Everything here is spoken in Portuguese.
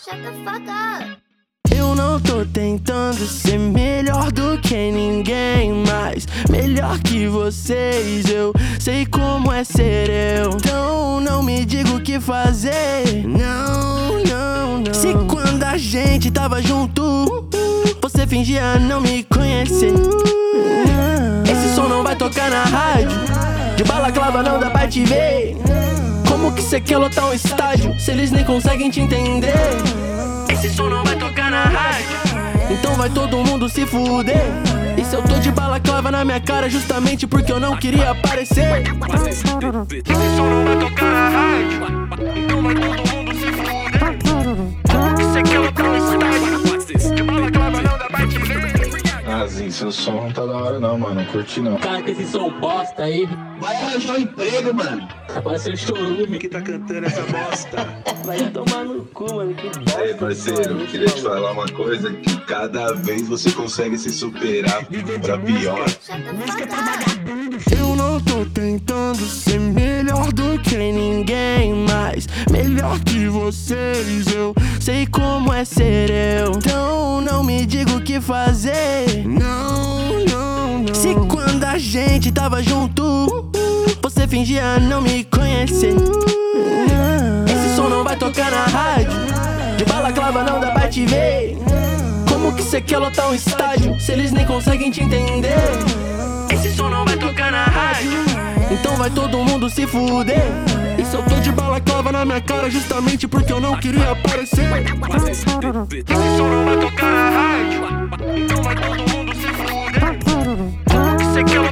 Shut the fuck up. Eu não tô tentando ser melhor do que ninguém, mas melhor que vocês. Eu sei como é ser eu, então não me diga o que fazer. Não, não, não. Se quando a gente tava junto, você fingia não me conhecer. Esse som não vai tocar na rádio, de balaclava não dá pra te ver. Como que cê quer lotar um estádio, se eles nem conseguem te entender? Esse som não vai tocar na rádio, então vai todo mundo se fuder. E se eu tô de balaclava na minha cara, justamente porque eu não queria aparecer? Esse som não vai tocar na rádio, então vai todo mundo se fuder. Como que cê quer lotar um estádio, de balaclava não dá pra te ver? Azinho, seu som não tá da hora não, mano, não curti não. Cara, com esse som bosta aí, Vai arranjar um emprego, mano. parece um chorume. Que tá cantando essa bosta. Vai tomar no cu, mano, que bosta. Aí, parceiro, eu queria te falar uma coisa, que cada vez você consegue se superar pra pior. Shut the fuck up. Eu não tô tentando ser melhor do que ninguém, mas melhor que vocês. Eu sei como é ser eu, então não me diga o que fazer. Não, não, não. Se quando a gente tava junto, você fingia não me conhecer. Esse som não vai tocar na rádio, de balaclava não dá pra te ver. Como que cê quer lotar um estádio, se eles nem conseguem te entender? Esse som não vai tocar na rádio, então vai todo mundo se fuder. E se eu tô de balaclava na minha cara, justamente porque eu não queria aparecer? Esse som não vai tocar na rádio, então vai todo mundo se fuder. Como que cê quer